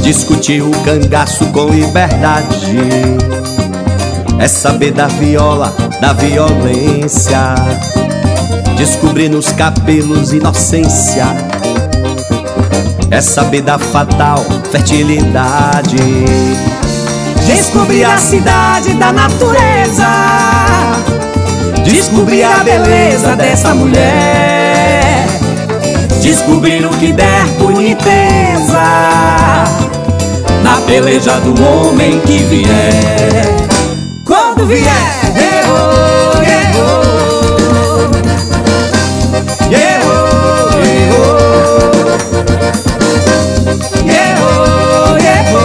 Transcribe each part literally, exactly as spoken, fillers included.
Discutir o cangaço com liberdade é saber da viola, da violência. Descobrir nos cabelos inocência é saber da fatal fertilidade. Descobrir a cidade da natureza, descobrir a beleza dessa mulher, descobrir o que der boniteza na peleja do homem que vier. Quando vier, errou, errou, errou, errou,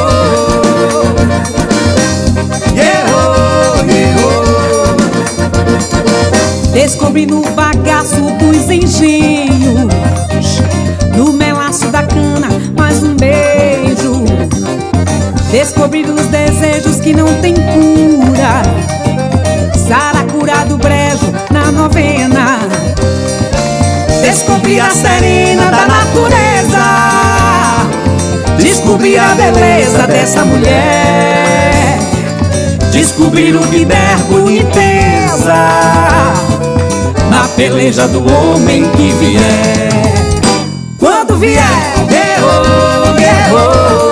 errou, errou. Descobri no bagaço dos engenhos, no melaço da cana, mais um beijo. Descobrir os desejos que não tem cura, saracura do brejo na novena. Descobrir a serena da natureza, descobrir a beleza dessa mulher, descobrir o que der boniteza na peleja do homem que vier. Quando vier, errou, errou,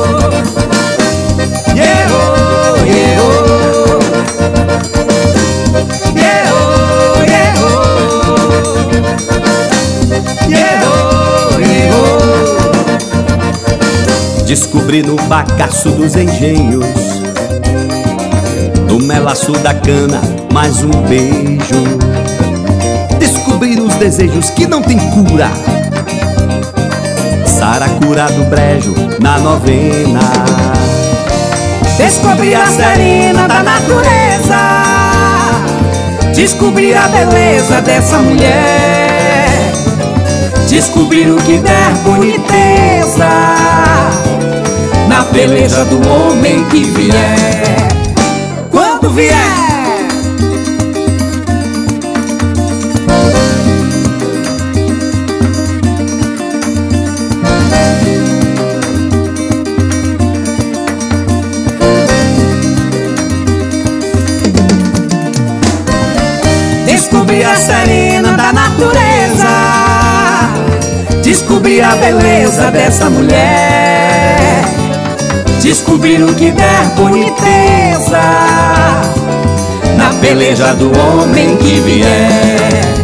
descobrir no bagaço dos engenhos, no melaço da cana, mais um beijo. Descobrir os desejos que não tem cura, saracura do brejo na novena. Descobrir a serena da natureza, descobrir a beleza dessa mulher, descobrir o que der boniteza na peleja do homem que vier. Quando vier, descobrir a serena da natureza, descobrir a beleza dessa mulher, descobrir o que der boniteza na peleja do homem que vier.